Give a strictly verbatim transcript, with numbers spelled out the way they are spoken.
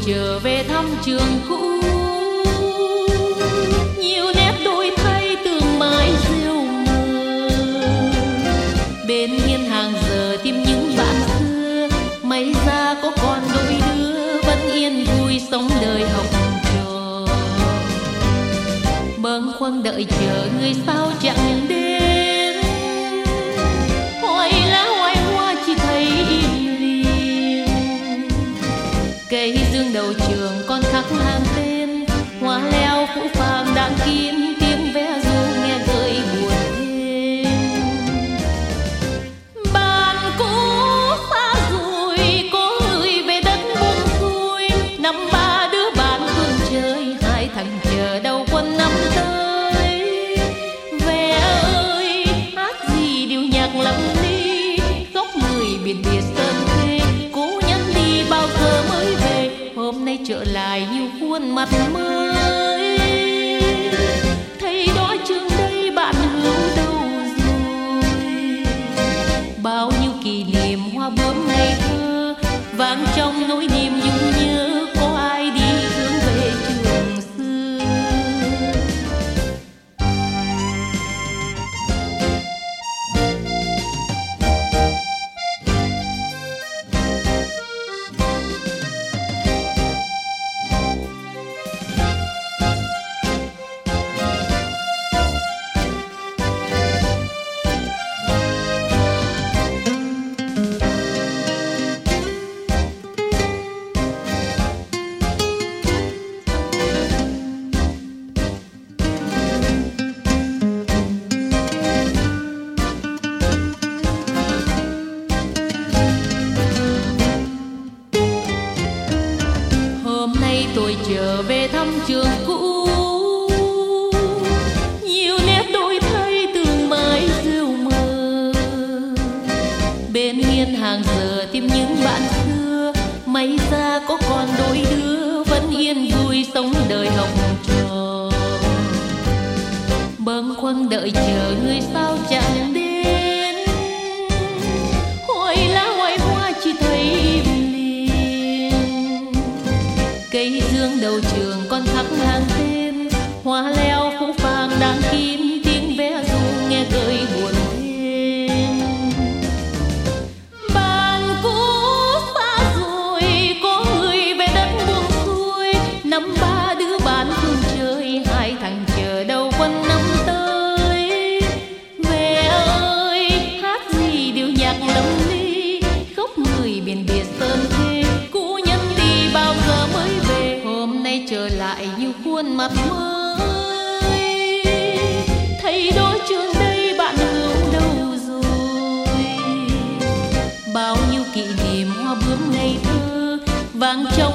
trở về thăm trường cũ. Nhiều nét đổi thay tương mãi rêu mờ, bên hiên hàng giờ tìm những bạn xưa. May ra có con đôi đứa vẫn yên vui sống đời học trò. Bâng khuâng đợi chờ người sao chẳng đến, hoài lá hoài hoa chỉ thấy im lìm. Cây dương đầu trường con khắc hàng tên, hoa leo phủ phàng đang kín tiếng ve ru nghe gợi buồn thêm. Bạn cũ xa rồi có người về đất buông xuôi, năm ba đứa bạn phương chơi hai thằng chờ đầu quân năm tới. Ve ơi hát gì điệu nhạc lắm ly, góc người biển biệt sơn thuê. Cố nhắn đi bao giờ mới về, hôm nay trở lại nhiều khuôn mặt mới. Thấy đó trường đây bạn hướng đâu rồi, bao nhiêu kỷ niệm hoa bướm ngày thơ vang trong nỗi niềm nhung nhớ. Có ai đi hướng về trường xưa. Tôi trở về thăm trường cũ, nhiều nét đổi thay tương mãi rêu mờ. Bên hiên hàng giờ tìm những bạn xưa, may ra có con đôi đứa vẫn yên vui sống đời học trò. Bâng khuâng đợi chờ người sao chẳng đến, hoài lá hoài hoa chỉ thấy im lìm. Cây dương đầu trường con khắc hàng tên, hoa leo phủ phàng đang kín tiếng ve ru nghe gợi buồn thêm. Bạn cũ xa rồi có người về đất buông xuôi, năm ba đứa bạn cùng chơi hai thằng chờ đầu quân năm tới. Về ơi hát gì điệu nhạc lắm ly, góc người biển biệt sơn thê. Cũ nhân đi bao giờ mới về, hôm nay trở lại nhiều khuôn mặt mới. Thấy đó trường đây bạn hướng đâu rồi, bao nhiêu kỷ niệm hoa bướm ngày thơ vang trong